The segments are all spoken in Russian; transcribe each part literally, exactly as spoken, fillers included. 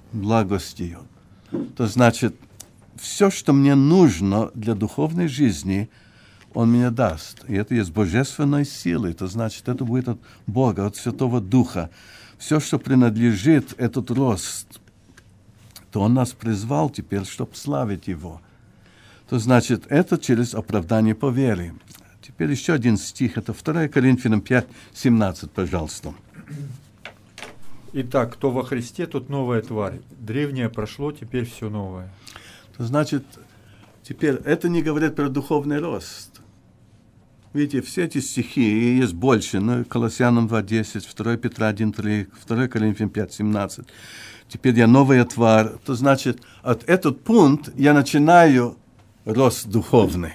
благостью. То значит, все, что мне нужно для духовной жизни, Он мне даст. И это есть божественной силой. То значит, это будет от Бога, от Святого Духа. Все, что принадлежит этот рост, то Он нас призвал теперь, чтобы славить Его. То значит, это через оправдание по вере. Теперь еще один стих. Это второе Коринфянам пять семнадцать, пожалуйста. Итак, кто во Христе, тот новая тварь. Древнее прошло, теперь все новое. То значит, теперь это не говорит про духовный рост. Видите, все эти стихи, и есть больше, но Колоссянам два десять, второе Петра один три, второе Коринфянам пять семнадцать. Теперь я новая тварь. То значит, от этот пункт я начинаю рост духовный.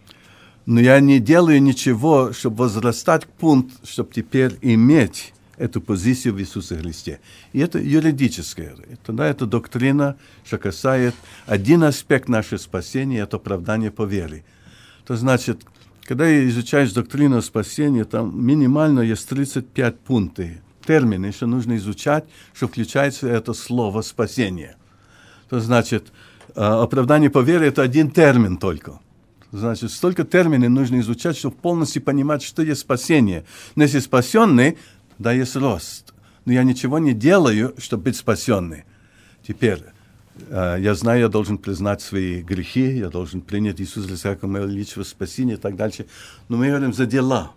Но я не делаю ничего, чтобы возрастать к пункту, чтобы теперь иметь эту позицию в Иисусе Христе. И это юридическое. Тогда это доктрина, что касается один аспект нашего спасения, это оправдание по вере. То значит, когда изучаешь доктрину спасения, там минимально есть тридцать пять пунктов, термины, что нужно изучать, что включается это слово спасение. То значит, оправдание по вере – это один термин только. Значит, столько терминов нужно изучать, чтобы полностью понимать, что есть спасение. Но если спасенный, да, есть рост. Но я ничего не делаю, чтобы быть спасенным. Теперь, э, я знаю, я должен признать свои грехи, я должен принять Иисуса Христа как моего личного спасения и так дальше. Но мы говорим за дела.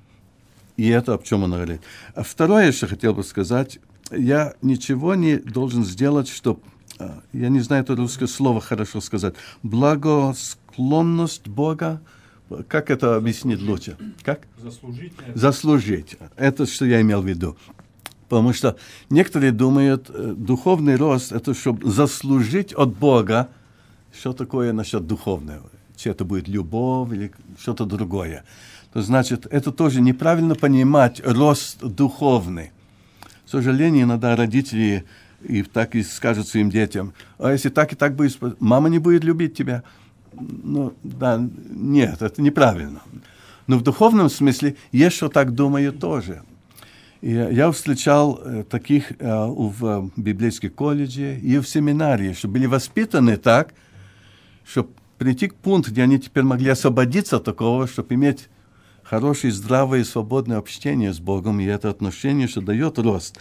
И это о чем он говорит. А второе, что хотел бы сказать, я ничего не должен сделать, чтобы, э, я не знаю это русское слово хорошо сказать, благосклонность Бога. Как это объяснить лучше? Как? Заслужить. Заслужить. Это что я имел в виду. Потому что некоторые думают, духовный рост – это чтобы заслужить от Бога. Что такое насчет духовного? Чи это будет любовь или что-то другое. То значит, это тоже неправильно понимать рост духовный. К сожалению, иногда родители и так и скажут своим детям, а если так и так будет, мама не будет любить тебя. Ну, да, нет, это неправильно. Но в духовном смысле есть, что так думают тоже. И я встречал э, таких э, в э, библейском колледже и в семинарии, что были воспитаны так, чтобы прийти к пункту, где они теперь могли освободиться от такого, чтобы иметь хорошее, здравое и свободное общение с Богом, и это отношение, что дает рост.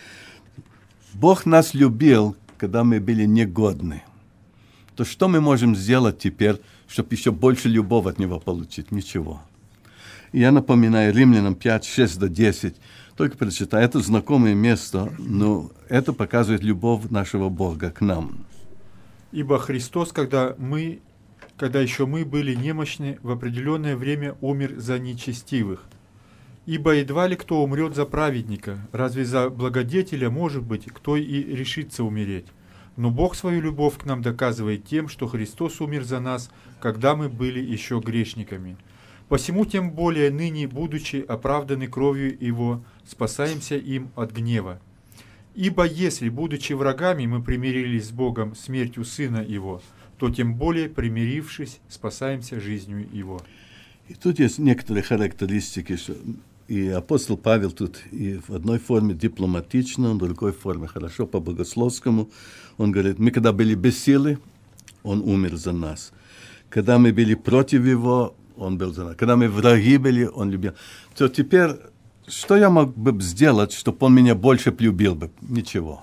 Бог нас любил, когда мы были негодны. То что мы можем сделать теперь, чтобы еще больше любовь от Него получить? Ничего. И я напоминаю Римлянам пять, шесть до десять. Только прочитай, это знакомое место, но это показывает любовь нашего Бога к нам. Ибо Христос, когда мы, когда еще мы были немощны, в определенное время умер за нечестивых. Ибо едва ли кто умрет за праведника, разве за благодетеля, может быть, кто и решится умереть. Но Бог свою любовь к нам доказывает тем, что Христос умер за нас, когда мы были еще грешниками. Посему тем более ныне, будучи оправданы кровью Его, спасаемся им от гнева. Ибо если, будучи врагами, мы примирились с Богом смертью Сына Его, то тем более, примирившись, спасаемся жизнью Его. И тут есть некоторые характеристики, что и апостол Павел тут и в одной форме дипломатично, в другой форме хорошо по-богословскому. Он говорит, мы когда были без силы, Он умер за нас. Когда мы были против Его, Он был за нас. Когда мы враги были, Он любил. То теперь, что я мог бы сделать, чтобы Он меня больше полюбил бы? Ничего.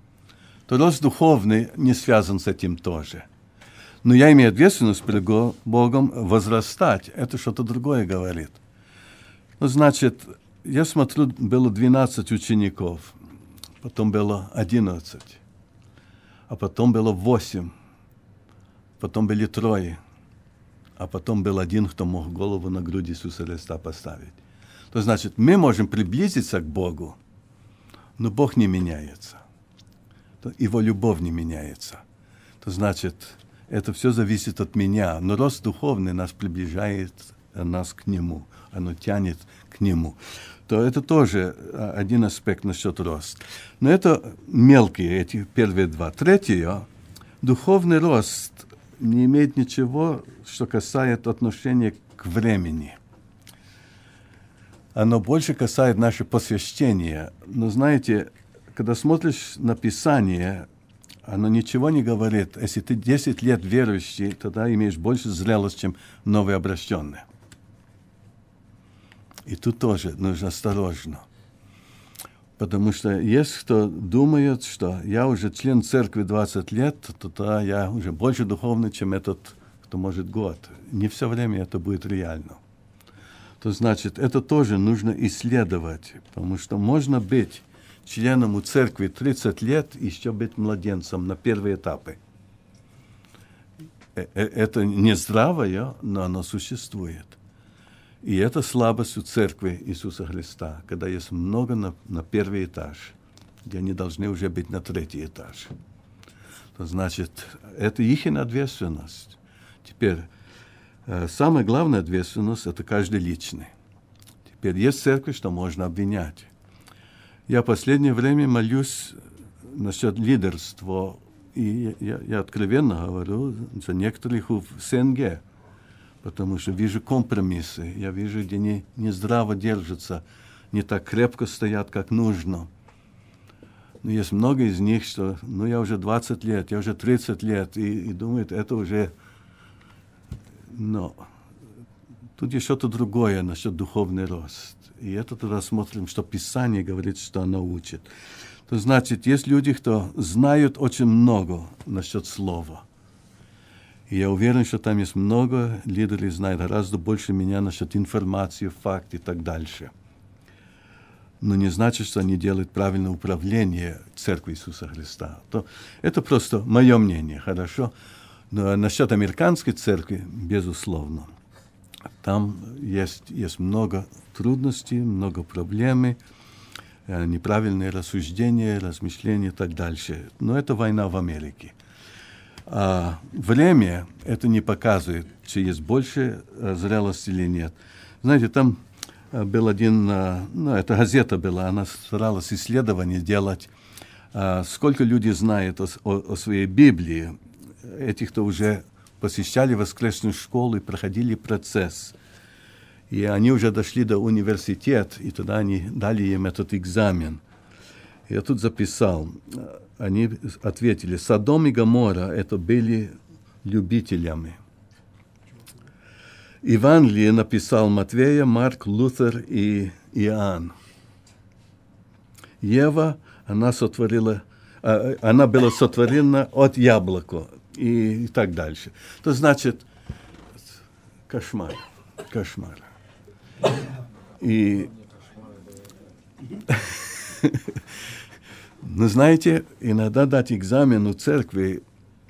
То рост духовный не связан с этим тоже. Но я имею ответственность перед Богом возрастать. Это что-то другое говорит. Ну, значит, я смотрю, было двенадцать учеников, потом было одиннадцать, а потом было восемь, потом были трое, а потом был один, кто мог голову на грудь Иисуса Христа поставить. То значит, мы можем приблизиться к Богу, но Бог не меняется. Его любовь не меняется. То значит, это все зависит от меня, но рост духовный нас приближает нас к Нему, оно тянет к Нему. То это тоже один аспект насчет роста. Но это мелкие, эти первые два. Третье, духовный рост не имеет ничего, что касается отношения к времени. Оно больше касается нашего посвящения. Но знаете, когда смотришь на Писание, оно ничего не говорит. Если ты десять лет верующий, тогда имеешь больше зрелости, чем новые обращенные. И тут тоже нужно осторожно. Потому что есть кто думает, что я уже член церкви двадцать лет, то тогда я уже больше духовный, чем этот, кто может год. Не все время это будет реально. То значит, это тоже нужно исследовать, потому что можно быть членом у церкви тридцать лет и еще быть младенцем на первые этапы. Это не здравое, но оно существует. И это слабость у церкви Иисуса Христа, когда есть много на, на первый этаж, где они должны уже быть на третий этаж. То значит, это их ответственность. Теперь, э, самая главная ответственность – это каждый личный. Теперь есть церковь, что можно обвинять. Я в последнее время молюсь насчет лидерства, и я, я откровенно говорю за некоторых в СНГ, потому что вижу компромиссы, я вижу, где не, не здраво держатся, не так крепко стоят, как нужно. Но есть много из них, что, ну, я уже двадцать лет, я уже тридцать лет, и, и думают, это уже... Но тут есть что-то другое насчет духовный рост. И это тогда смотрим, что Писание говорит, что оно учит. То значит, есть люди, кто знают очень много насчет слова. И я уверен, что там есть много лидеров, знают гораздо больше меня насчет информации, фактов и так дальше. Но не значит, что они делают правильное управление Церкви Иисуса Христа. То это просто мое мнение, хорошо? Но насчет американской церкви, безусловно, там есть, есть много трудностей, много проблем, неправильные рассуждения, размышления и так дальше. Но это война в Америке. А время это не показывает, чи есть больше а, зрелости или нет. Знаете, там а, был один, а, ну, это газета была, она старалась исследование делать, а, сколько людей знает о, о, о своей Библии, этих, кто уже посещали воскресную школу и проходили процесс. И они уже дошли до университета, и тогда они дали им этот экзамен. Я тут записал. Они ответили, Содом и Гоморра это были любителями. Евангелие написал Матвея, Марк, Лютер и Иоанн. Ева, она сотворила, она была сотворена от яблока и, и так дальше. То значит, кошмар, кошмар. И... Но знаете, иногда дать экзамен у церкви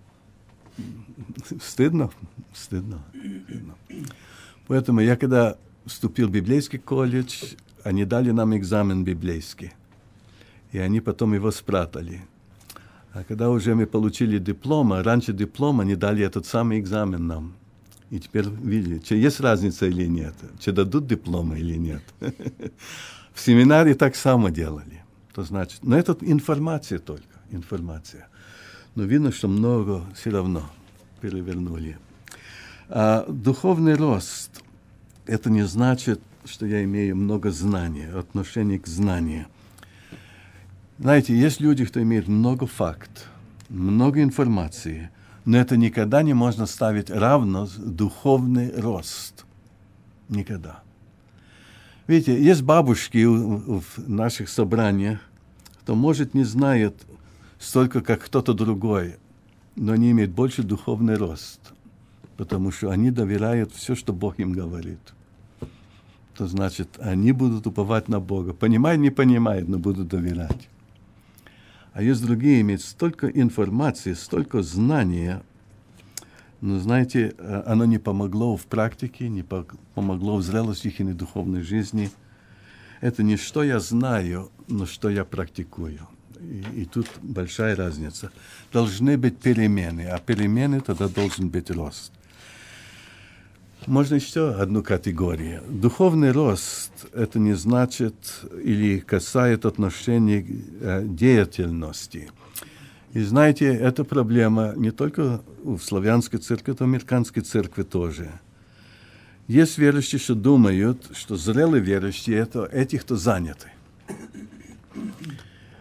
стыдно, стыдно, стыдно. Поэтому я, когда вступил в библейский колледж, они дали нам экзамен библейский. И они потом его спрятали. А когда уже мы получили диплом, а раньше диплома они дали этот самый экзамен нам. И теперь видели, чи есть разница или нет, чи дадут дипломы или нет. В семинаре так само делали. То значит, но это информация только, информация. Но видно, что много все равно перевернули. А духовный рост, это не значит, что я имею много знаний, отношение к знанию. Знаете, есть люди, кто имеет много фактов, много информации, но это никогда не можно ставить равно с духовный рост. Никогда. Видите, есть бабушки в наших собраниях, кто, может, не знает столько, как кто-то другой, но они имеют больше духовный рост, потому что они доверяют все, что Бог им говорит. То значит, они будут уповать на Бога. Понимают, не понимают, но будут доверять. А есть другие, имеют столько информации, столько знания, но, знаете, оно не помогло в практике, не помогло в зрелости их и духовной жизни. Это не что я знаю, но что я практикую. И, и тут большая разница. Должны быть перемены, а перемены тогда должен быть рост. Можно еще одну категорию. Духовный рост – это не значит или касается отношений э, деятельности. И знаете, эта проблема не только в славянской церкви, но и в американской церкви тоже. Есть верующие, что думают, что зрелые верующие – это эти, кто заняты.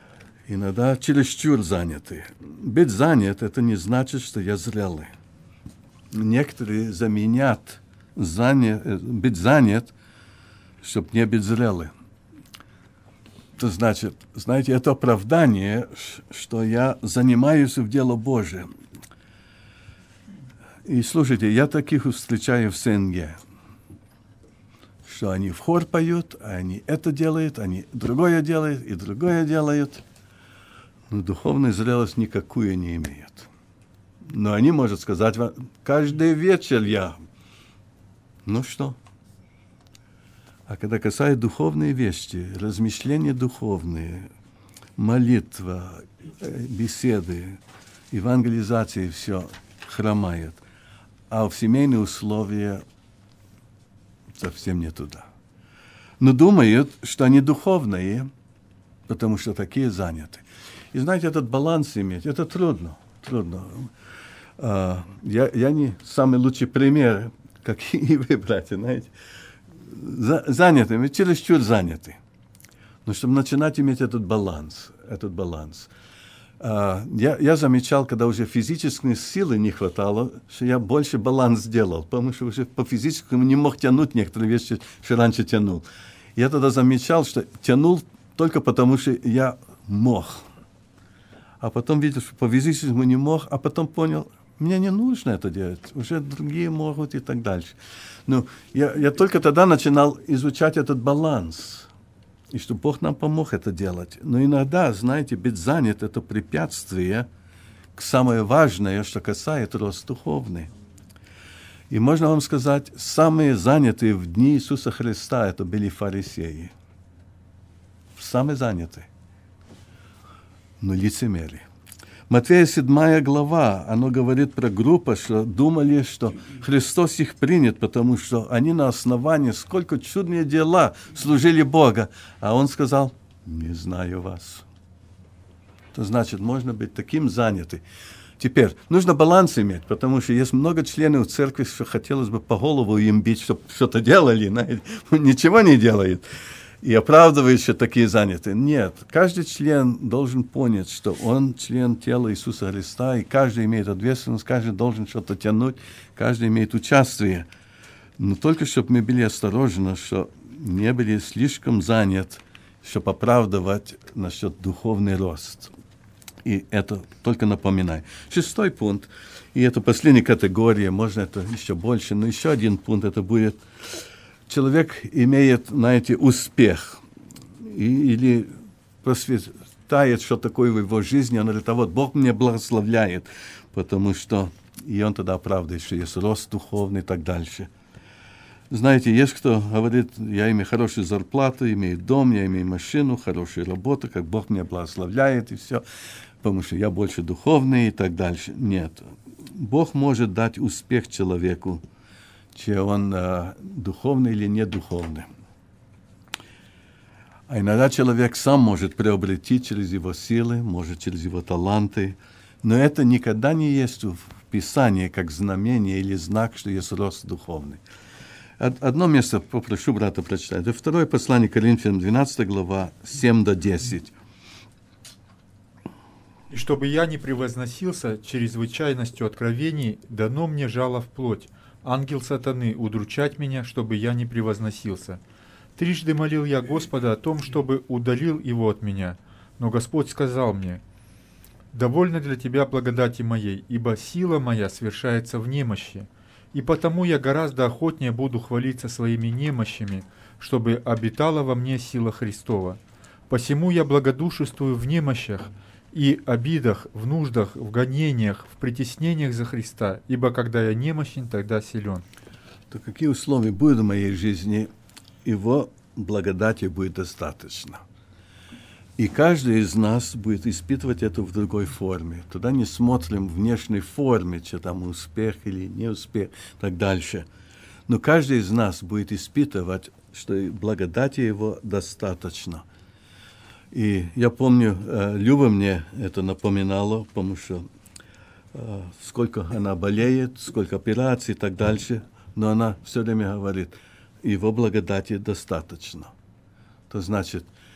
иногда чересчур заняты. Быть занят – это не значит, что я зрелый. Некоторые заменят занят, быть занят, чтобы не быть зрелым. Это значит, знаете, это оправдание, что я занимаюсь в дело Божие. И слушайте, я таких встречаю в СНГ, что они в хор поют, а они это делают, они другое делают и другое делают. Но духовная зрелость никакую не имеет. Но они могут сказать вам, каждый вечер я. Ну что? А когда касается духовной вещи, размышления духовные, молитва, беседы, евангелизация, все хромает. А в семейные условия совсем не туда. Но думают, что они духовные, потому что такие заняты. И знаете, этот баланс иметь, это трудно. Трудно. Uh, я, я не самый лучший пример, как и вы, братья, знаете. За, заняты, мы чересчур заняты. Но чтобы начинать иметь этот баланс, этот баланс. Uh, я, я замечал, когда уже физической силы не хватало, что я больше баланс делал, потому что уже по физическому не мог тянуть некоторые вещи, что раньше тянул. Я тогда замечал, что тянул только потому, что я мог. А потом видел, что по физическому не мог, а потом понял, мне не нужно это делать, уже другие могут и так дальше. Но я, я только тогда начинал изучать этот баланс, и что Бог нам помог это делать. Но иногда, знаете, быть занят – это препятствие к самое важное, что касается роста духовный. И можно вам сказать, самые занятые в дни Иисуса Христа – это были фарисеи. Самые занятые. Но лицемерие. Матфея седьмая глава, оно говорит про группу, что думали, что Христос их принят, потому что они на основании, сколько чудные дела служили Бога. А Он сказал, не знаю вас. Это значит, можно быть таким занятым. Теперь, нужно баланс иметь, потому что есть много членов церкви, что хотелось бы по голову им бить, чтобы что-то делали, знаете, ничего не делает. И оправдывающие такие заняты. Нет, каждый член должен понять, что он член тела Иисуса Христа, и каждый имеет ответственность, каждый должен что-то тянуть, каждый имеет участие. Но только чтобы мы были осторожны, что не были слишком заняты, чтобы оправдывать насчет духовный рост. И это только напоминаю. Шестой пункт, и это последняя категория, можно это еще больше, но еще один пункт, это будет... Человек имеет, знаете, успех и, или процветает, что такое в его жизни, он говорит, а вот Бог меня благословляет, потому что и он тогда оправдывает, что есть рост духовный и так дальше. Знаете, есть кто говорит, я имею хорошую зарплату, имею дом, я имею машину, хорошую работу, как Бог меня благословляет и все, потому что я больше духовный и так дальше. Нет, Бог может дать успех человеку, че он э, духовный или не духовный. А иногда человек сам может приобрести через его силы, может через его таланты, но это никогда не есть в Писании как знамение или знак, что есть рост духовный. Одно место попрошу брата прочитать. Это второе послание Коринфянам, двенадцатая глава, семь до десять. «И чтобы я не превозносился чрезвычайностью откровений, дано мне жало в плоть, ангел сатаны, удручать меня, чтобы я не превозносился. Трижды молил я Господа о том, чтобы удалил его от меня. Но Господь сказал мне, довольно для тебя благодати моей, ибо сила моя свершается в немощи. И потому я гораздо охотнее буду хвалиться своими немощами, чтобы обитала во мне сила Христова. Посему я благодушествую в немощах и обидах, в нуждах, в гонениях, в притеснениях за Христа, ибо когда я немощен, тогда силен». То какие условия будут в моей жизни, Его благодати будет достаточно. И каждый из нас будет испытывать это в другой форме. Туда не смотрим в внешней форме, что там успех или неуспех, и так дальше. Но каждый из нас будет испытывать, что благодати Его достаточно. И я помню, Люба мне это напоминала, потому что сколько она болеет, сколько операций и так дальше, но она все время говорит, Его благодати достаточно. То значит,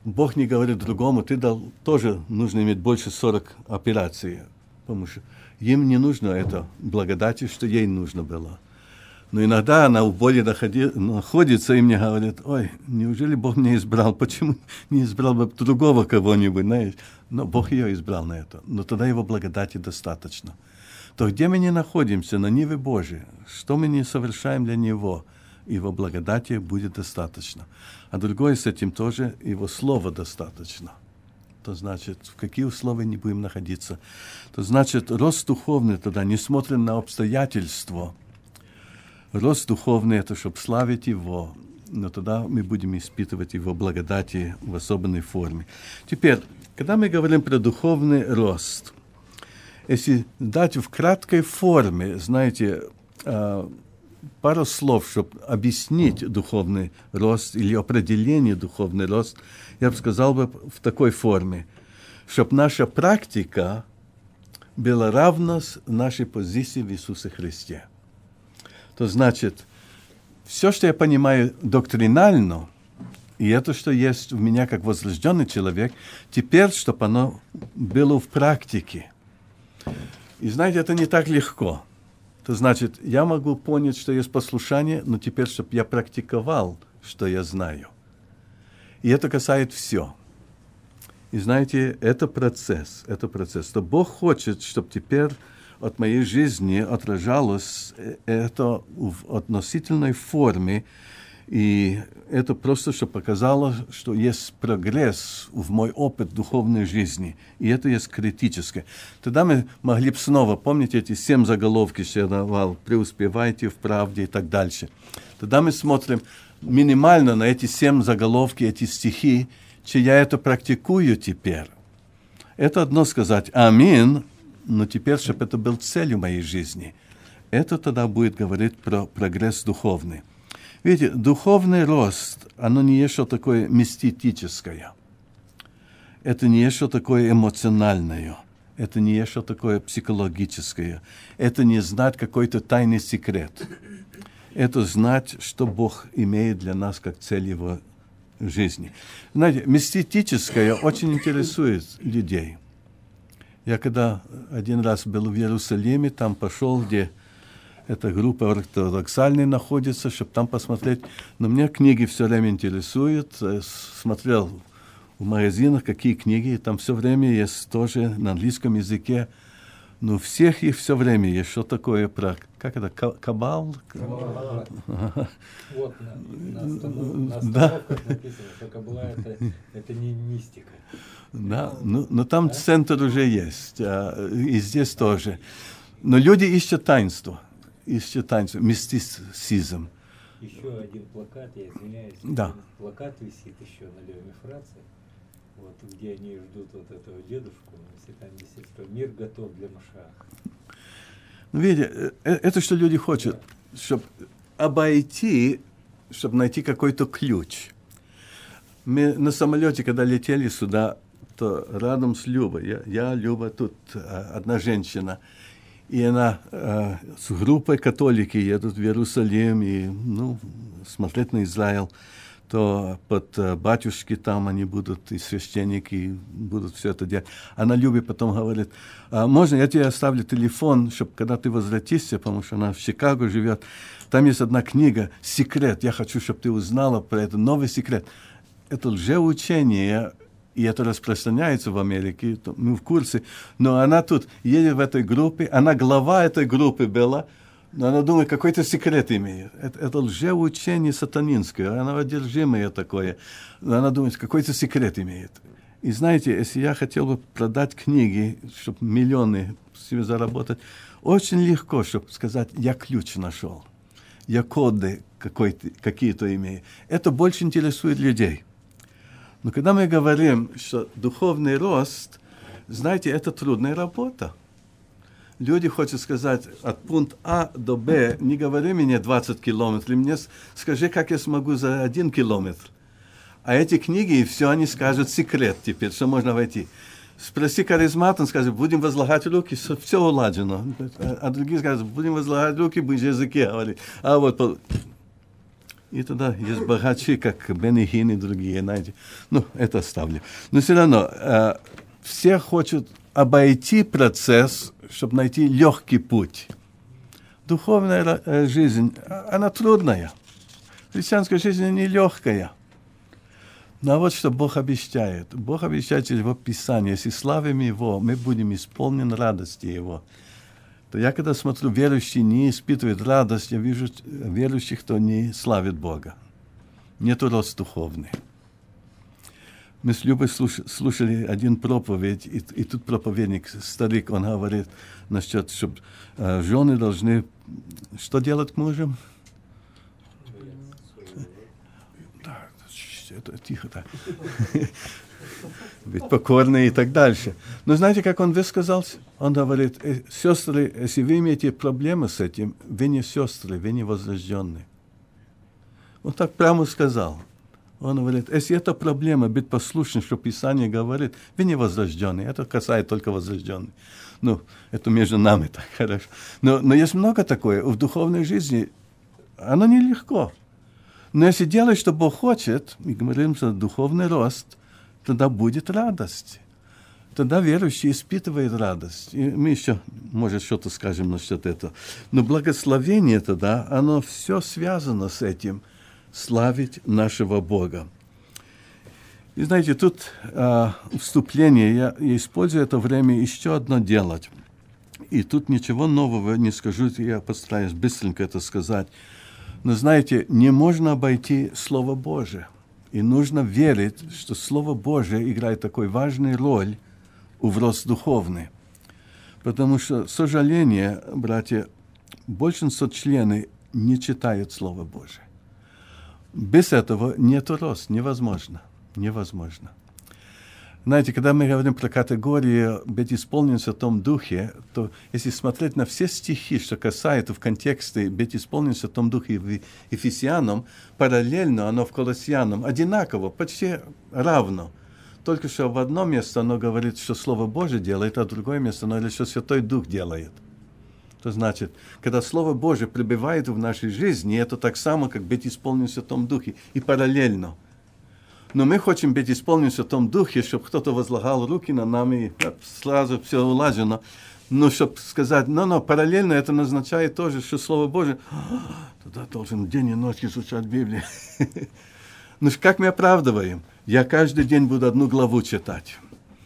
Бог не говорит другому, ты дал, тоже нужно иметь больше сорок операций, потому что им не нужно это благодати, что ей нужно было. Но иногда она в боли находи, находится и мне говорит, ой, неужели Бог меня избрал, почему не избрал бы другого кого-нибудь, знаешь? Но Бог ее избрал на это, но тогда его благодати достаточно. То где мы не находимся, на ниве Божией, что мы не совершаем для Него, его благодати будет достаточно. А другое с этим тоже, его слова достаточно. То значит, в какие условия не будем находиться. То значит, рост духовный тогда, несмотря на обстоятельства, рост духовный — это чтобы славить Его, но тогда мы будем испытывать Его благодати в особенной форме. Теперь, когда мы говорим про духовный рост, если дать в краткой форме, знаете, пару слов, чтобы объяснить духовный рост или определение духовный рост, я бы сказал бы в такой форме, чтобы наша практика была равна нашей позиции в Иисусе Христе. То значит, все, что я понимаю доктринально, и это, что есть в меня как возрожденный человек, теперь, чтобы оно было в практике. И знаете, это не так легко. То значит, я могу понять, что есть послушание, но теперь, чтобы я практиковал, что я знаю. И это касается все. И знаете, это процесс, это процесс. То Бог хочет, чтобы теперь от моей жизни отражалось это в относительной форме, и это просто, чтобы показало, что есть прогресс в мой опыт духовной жизни, и это есть критическое. Тогда мы могли бы снова, помните эти семь заголовки, что я давал, преуспевайте в правде и так дальше. Тогда мы смотрим минимально на эти семь заголовки, эти стихи, че я это практикую теперь. Это одно сказать «Аминь», но теперь, чтобы это был целью моей жизни. Это тогда будет говорить про прогресс духовный. Видите, духовный рост, оно не есть что такое мистическое. Это не есть что такое эмоциональное. Это не есть что такое психологическое. Это не знать какой-то тайный секрет. Это знать, что Бог имеет для нас как цель Его жизни. Знаете, мистическое очень интересует людей. Я когда один раз был в Иерусалиме, там пошел, где эта группа ортодоксальная находится, чтобы там посмотреть. Но меня книги все время интересуют. Смотрел в магазинах, какие книги, и там все время есть тоже на английском языке. Но у всех их все время есть что такое про... Как это? Кабал? Кабала. Вот на, на, останов, на остановках написано, что кабала это, это не мистика. Да, ну, но там центр уже есть, а, и здесь тоже. Но люди ищут таинство, ищут таинство, мистицизм. Еще один плакат, я извиняюсь, да. Плакат висит еще на левом Франции, вот, где они ждут вот этого дедушку, если там висит, что мир готов для Машаха. Ну, видите, это что люди хотят, да. Чтобы обойти, чтобы найти какой-то ключ. Мы на самолете, когда летели сюда, то рядом с Любой, я, я Люба, тут а, одна женщина, и она а, с группой католики едут в Иерусалим, и, ну, смотреть на Израиль, то под а, батюшки там они будут, и священники будут все это делать. Она Любе потом говорит, а, можно я тебе оставлю телефон, чтобы когда ты возвратишься, потому что она в Чикаго живет, там есть одна книга «Секрет», я хочу, чтобы ты узнала про это, новый секрет. Это лжеучение, и это распространяется в Америке, мы в курсе, но она тут едет в этой группе, она глава этой группы была, но она думает, какой-то секрет имеет. Это, это лжеучение сатанинское, она одержимое такое, но она думает, какой-то секрет имеет. И знаете, если я хотел бы продать книги, чтобы миллионы себе заработать, очень легко, чтобы сказать, я ключ нашел, я коды какие-то имею. Это больше интересует людей. Но когда мы говорим, что духовный рост, знаете, это трудная работа. Люди хотят сказать, от пункта А до Б, не говори мне двадцать километров, мне скажи, как я смогу за один километр. А эти книги, все они скажут секрет теперь, что можно войти. Спроси харизмат, он скажет, будем возлагать руки, все уладжено. А другие скажут, будем возлагать руки, будешь языке говорить. А вот... И И тогда есть богачи, как Бенни Хинн и другие, знаете. Ну, это оставлю. Но все равно э, все хотят обойти процесс, чтобы найти легкий путь. Духовная э, жизнь, она трудная. Христианская жизнь нелегкая. Но вот что Бог обещает. Бог обещает через Его Писание, если славим Его, мы будем исполнены радости Его. То я, когда смотрю, верующие не испытывают радость, я вижу верующих, кто не славит Бога. Нету рост духовный. Мы с Любой слушали один проповедь, и, и тут проповедник, старик, он говорит насчет, чтобы э, жены должны что делать к мужам? Да, это тихо так. Быть покорны и так дальше. Но знаете, как он высказался? Он говорит, э, сестры, если вы имеете проблемы с этим, вы не сестры, вы не возрожденные. Он так прямо сказал. Он говорит, если это проблема, быть послушным, что Писание говорит, вы не возрожденные. Это касается только возрожденных. Ну, это между нами так хорошо. Но, но есть много такое. В духовной жизни оно нелегко. Но если делаешь, что Бог хочет, и говорим, что духовный рост, тогда будет радость. Тогда верующий испытывает радость. И мы еще, может, что-то скажем насчет этого. Но благословение тогда, оно все связано с этим. Славить нашего Бога. И знаете, тут э, вступление, я, я использую это время еще одно делать. И тут ничего нового не скажу, я постараюсь быстренько это сказать. Но знаете, не можно обойти Слово Божие. И нужно верить, что Слово Божие играет такой важную роль в рост духовный. Потому что, к сожалению, братья, большинство членов не читают Слово Божие. Без этого нет роста, невозможно, невозможно. Знаете, когда мы говорим про категории «быть исполнен в Святом Духе», то если смотреть на все стихи, что касается в контексте «быть исполнен в Святом Духе» в Ефесянам, параллельно оно в Колоссянам, одинаково, почти равно. Только что в одном месте оно говорит, что Слово Божие делает, а в другое место оно говорит, что Святой Дух делает. Это значит, когда Слово Божие пребывает в нашей жизни, это так само, как быть исполнен в Святом Духе, и параллельно. Но мы хотим быть исполнены в Святом Духе, чтобы кто-то возлагал руки на нами, и сразу все улажено. Но чтобы сказать, но, но параллельно это означает тоже, что Слово Божие, тогда должен день и ночь изучать Библию. Ну, как мы оправдываем? Я каждый день буду одну главу читать.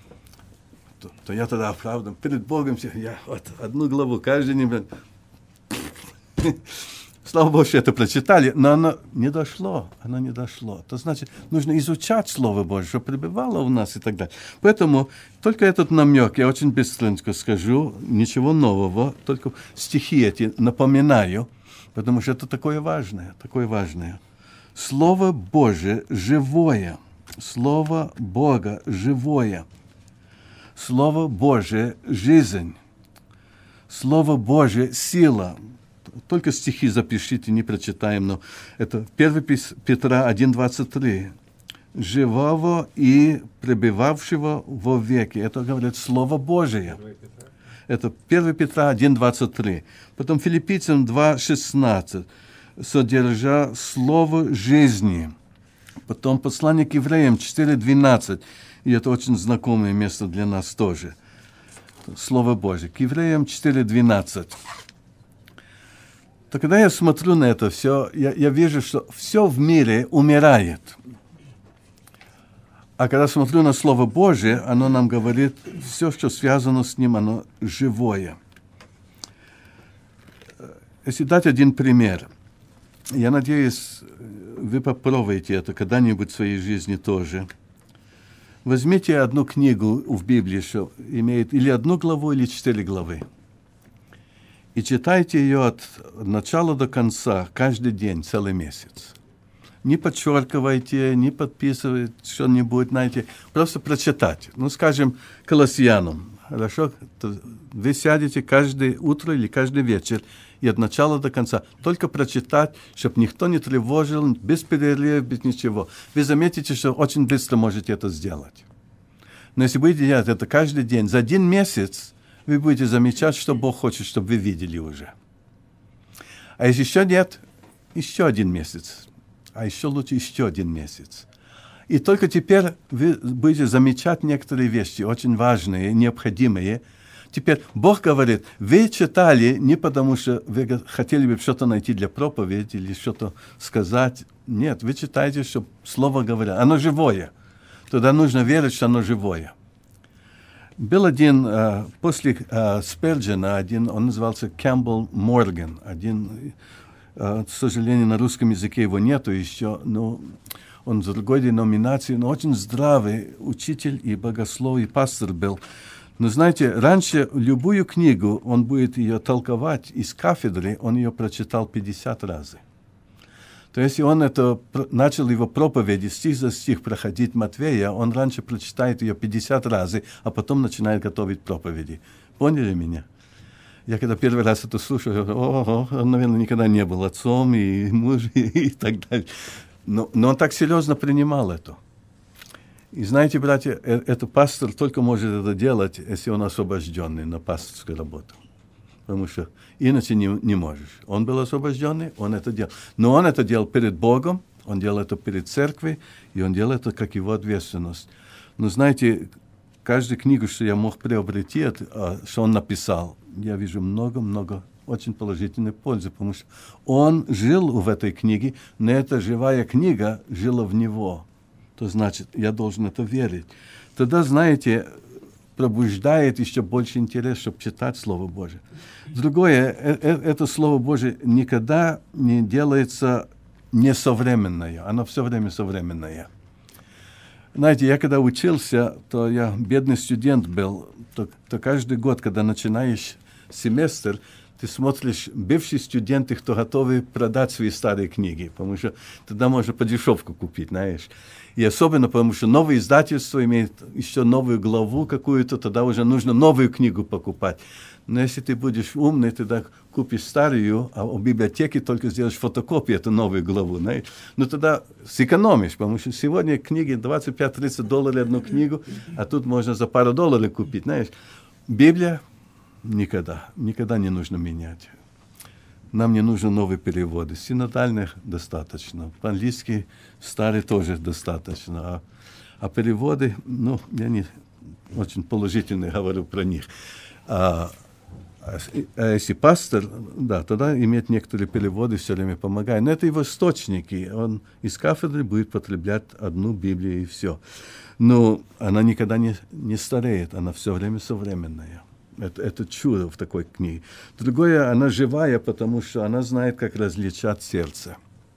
То, то я тогда оправдываю. Перед Богом я вот одну главу каждый день. Слава Богу, что это прочитали, но оно не дошло, оно не дошло. То значит, нужно изучать Слово Божие, чтобы пребывало у нас и так далее. Поэтому только этот намек, я очень быстренько скажу, ничего нового, только стихи эти напоминаю, потому что это такое важное, такое важное. Слово Божие живое, Слово Бога живое. Слово Божие – жизнь. Слово Божие – сила. Только стихи запишите, не прочитаем, но это первое Петра один двадцать три. Живого и пребывавшего во веки. Это говорит Слово Божие. Это первое Петра один двадцать три. Потом Филиппийцам два шестнадцать. Содержа Слово жизни. Потом послание к евреям четыре двенадцать. И это очень знакомое место для нас тоже. Слово Божие. К евреям четыре двенадцать. То когда я смотрю на это все, я, я вижу, что все в мире умирает. А когда смотрю на Слово Божие, оно нам говорит, все, что связано с ним, оно живое. Если дать один пример, я надеюсь, вы попробуете это когда-нибудь в своей жизни тоже. Возьмите одну книгу в Библии, что имеет или одну главу, или четыре главы. И читайте ее от начала до конца, каждый день, целый месяц. Не подчеркивайте, не подписывайте что-нибудь, знаете, просто прочитать. Ну, скажем, Колоссянам. Хорошо? Вы сядете каждое утро или каждый вечер и от начала до конца только прочитать, чтобы никто не тревожил, без перерыва, без ничего. Вы заметите, что очень быстро можете это сделать. Но если будете делать это каждый день, за один месяц, вы будете замечать, что Бог хочет, чтобы вы видели уже. А если еще нет, еще один месяц. а еще лучше еще один месяц. И только теперь вы будете замечать некоторые вещи, очень важные, необходимые. Теперь Бог говорит, вы читали не потому, что вы хотели бы что-то найти для проповеди или что-то сказать. Нет, вы читаете, что Слово говорит. Оно живое. Тогда нужно верить, что оно живое. Был один, uh, после uh, Спирджена, один, он назывался Кэмпбелл Морган. Один, uh, к сожалению, на русском языке его нету еще, но он с другой деноминации, но очень здравый учитель и богослов, и пастор был. Но знаете, раньше любую книгу, он будет ее толковать из кафедры, он ее прочитал пятьдесят раз. То есть, если он это, начал его проповеди, стих за стих проходить Матвея, он раньше прочитает ее пятьдесят раз, а потом начинает готовить проповеди. Поняли меня? Я когда первый раз это слушал, я говорю, о, он, наверное, никогда не был отцом и мужем и так далее. Но, но он так серьезно принимал это. И знаете, братья, этот пастор только может это делать, если он освобожденный на пасторскую работу. Потому что иначе не, не можешь. Он был освобожденный, он это делал. Но он это делал перед Богом, он делал это перед церковью, и он делал это как его ответственность. Но знаете, каждую книгу, что я мог приобрести, что он написал, я вижу много-много очень положительной пользы, потому что он жил в этой книге, но эта живая книга жила в него. То значит, я должен это верить. Тогда, знаете, пробуждает еще больше интерес, чтобы читать Слово Божие. Другое, это Слово Божие никогда не делается несовременное, оно все время современное. Знаете, я когда учился, то я бедный студент был, то, то каждый год, когда начинаешь семестр, ты смотришь, бывшие студенты, кто готовы продать свои старые книги, потому что тогда можно по дешевку купить, знаешь. И особенно, потому что новое издательство имеет еще новую главу какую-то, тогда уже нужно новую книгу покупать. Но если ты будешь умный, тогда купишь старую, а в библиотеке только сделаешь фотокопию, эту новую главу, знаешь. Но тогда сэкономишь, потому что сегодня книги двадцать пять тридцать долларов одну книгу, а тут можно за пару долларов купить, знаешь. Библия никогда, никогда не нужно менять. Нам не нужны новые переводы. Синодальных достаточно. По-английски старые тоже достаточно. А, а переводы, ну, я не очень положительно говорю про них. А, а, а если пастор, да, тогда иметь некоторые переводы все время помогает. Но это его источники. Он из кафедры будет потреблять одну Библию и все. Но она никогда не, не стареет. Она все время современная. Это, это чудо в такой книге. Другое, она живая, потому что она знает, как различать сердце.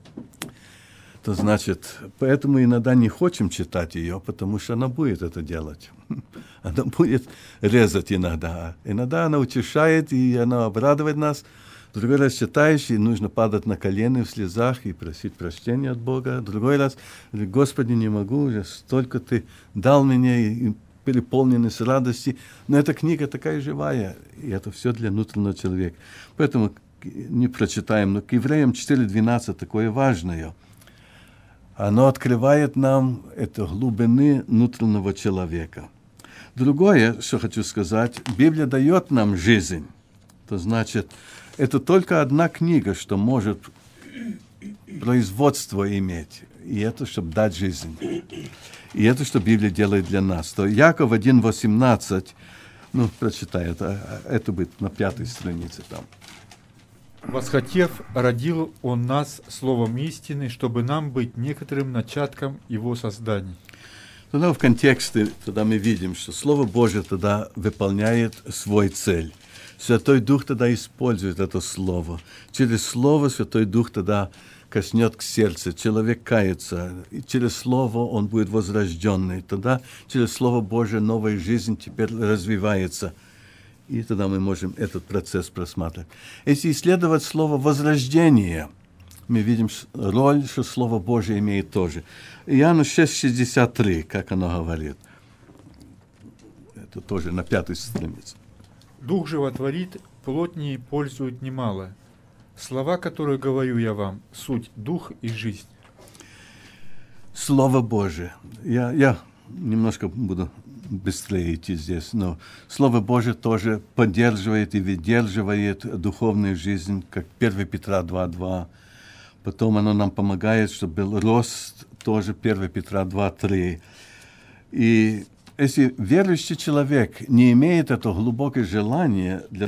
То значит, поэтому иногда не хотим читать ее, потому что она будет это делать. Она будет резать иногда. Иногда она утешает, и она обрадует нас. Другой раз читаешь, и нужно падать на колени в слезах и просить прощения от Бога. Другой раз, Господи, не могу, уже столько Ты дал мне, и переполненность радости. Но эта книга такая живая, и это все для внутреннего человека. Поэтому не прочитаем, но к Евреям четыре двенадцать такое важное. Оно открывает нам это глубины внутреннего человека. Другое, что хочу сказать, Библия дает нам жизнь. То значит, это только одна книга, что может производство иметь. И это, чтобы дать жизнь. И это, что Библия делает для нас. То Яков один восемнадцать, ну, прочитай, это, это будет на пятой странице там. «Восхотев, родил Он нас словом истины, чтобы нам быть некоторым начатком Его созданий». Тогда в контексте тогда мы видим, что Слово Божие тогда выполняет свой цель. Святой Дух тогда использует это Слово. Через Слово Святой Дух тогда коснет к сердцу, человек кается, и через Слово он будет возрожденный. Тогда через Слово Божие новая жизнь теперь развивается. И тогда мы можем этот процесс просматривать. Если исследовать слово «возрождение», мы видим роль, что Слово Божие имеет тоже. Иоанна шесть шестьдесят три, как оно говорит. Это тоже на пятой странице. «Дух животворит, плоть не пользует немало. Слова, которые говорю я вам, суть дух и жизнь». Слово Божие. Я, я немножко буду быстрее идти здесь, но Слово Божие тоже поддерживает и выдерживает духовную жизнь, как первое Петра два два. Потом оно нам помогает, чтобы был рост, тоже первое Петра два три. И если верующий человек не имеет этого глубокого желания для